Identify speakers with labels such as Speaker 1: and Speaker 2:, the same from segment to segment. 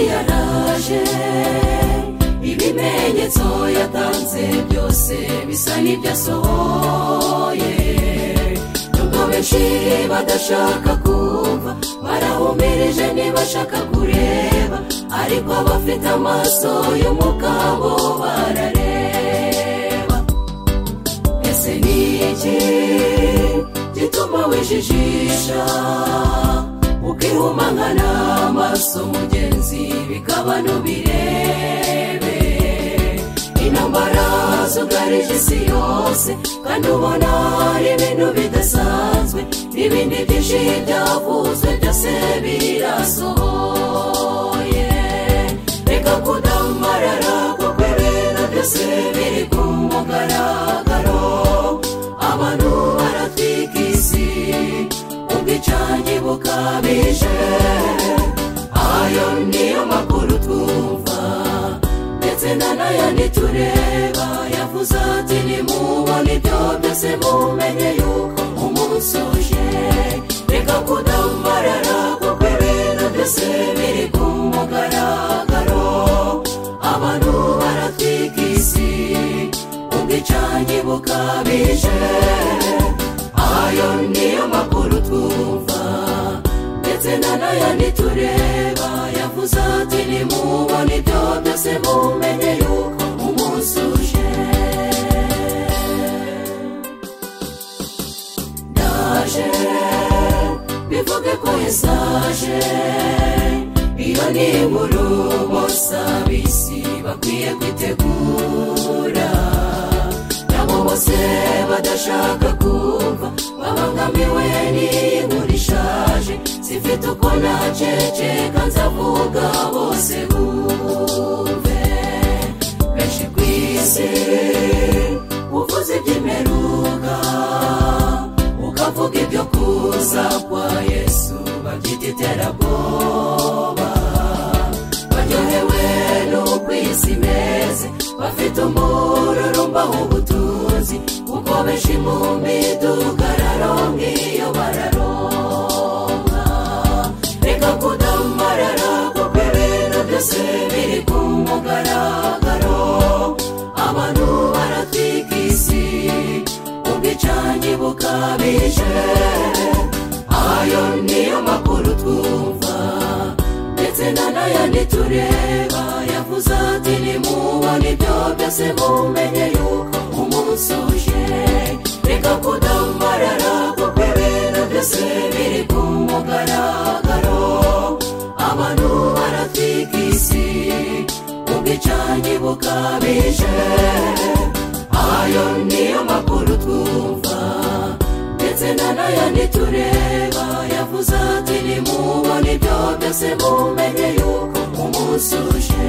Speaker 1: yaraje ibimenyetso yatanze byose bisa n'ibyasohoye nubwo benshi badashaka kumva barahumirije ntibashaka kureba ariko abafite amaso y'umugabo barareba ese ni iki gituma wijijisha ukihumangana amaso mugenzi bikaba ntubirebe intambara zugarije isi yose kandi ubona ari ibintu bidasanzwe n'ibindi byinshi byavuzwe byose birasohoye reka kudamarara kuko ibintu byose biri ku mugaragaro abantu baratwika isi ubwicanyi bukabije ayo niyo makuru twumva ndetse n'ayandi tureba yavuze ati nimubona ibyo byose mumenye yuko umunsi uje reka kudamarara kuko ibintu byose biri ku mugaragaro abantu baratwika isi ubwicanyi bukabije ayo niyo makuru twumva ndetse n'ayandi tureba yavuze ati nimubona ibyo byose mumenye yuko umunsi uje ndaje bivuge ko Yesu aje iyo ni inkuru bose ab'isi bakwiye kwitegura nabo bose badashaka kumva babangamiwe n'iyi nkuru ishaje zifite uko naceceka nzavuga bose bumve benshi ku isi uvuze iby'imperuka ukavuga ibyo kuza kwa Yesu babyita iterabwoba baryohewe n'uko isi imeze bafite umururumba w'ubutunzi kuko benshi mu midugararo nk'iyo bararonka reka kudamarara kuko ibintu byose biri ku mugaragaro abantu baratwika isi ubwicanyi bukabije ayo niyo makuru twumva ndetse n'ayandi tureba yavuze ati nimubona ibyo byose mumenye yuko umunsi uje reka kudamarara kuko ibintu byose biri ku mugaragaro abantu baratwika isi ubwicanyi bukabije ayo niyo makuru twumva ndetse n'ayandi tureba yavuze ati nimubona ibyo byose mumenye yuko umunsi uje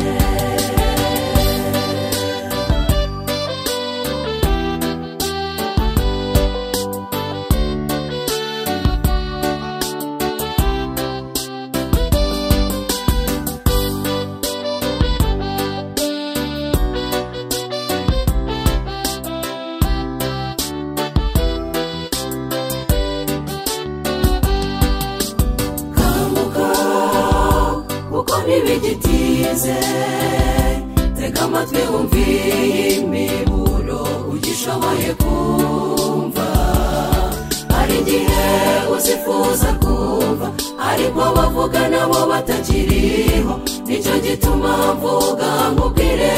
Speaker 1: ntibigitize tega amatwi wumviye imiburo ugishoboye kumva hari igihe uzifuza kumva ariko bavuga nabo batakiriho nicyo gituma mvuga nkubwire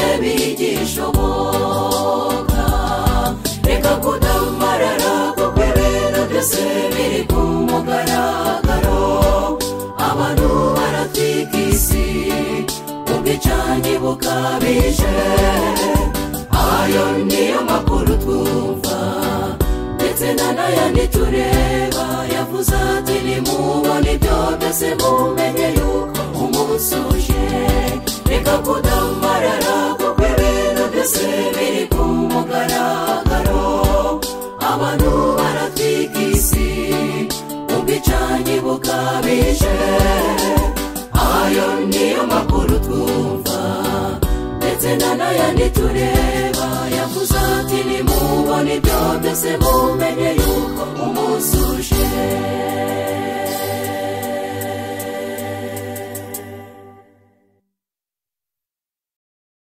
Speaker 1: bigishoboka reka kudamarara kuko ibintu byose biri ku mugaragaro abantu baratwika isi ubwicanyi bukabije ayo niyo makuru twumva ndetse n'ayandi tureba yavuze ati nimubona ibyo byose mumenye yuko umunsi uje reka kudamarara kuko ibintu byose biri ku mugaragaro abantu baratwika isi ubwicanyi bukabije ayo niyo makuru twumva ndetse n'ayandi tureba yavuze ati nimubona ibyo byose mumenye yuko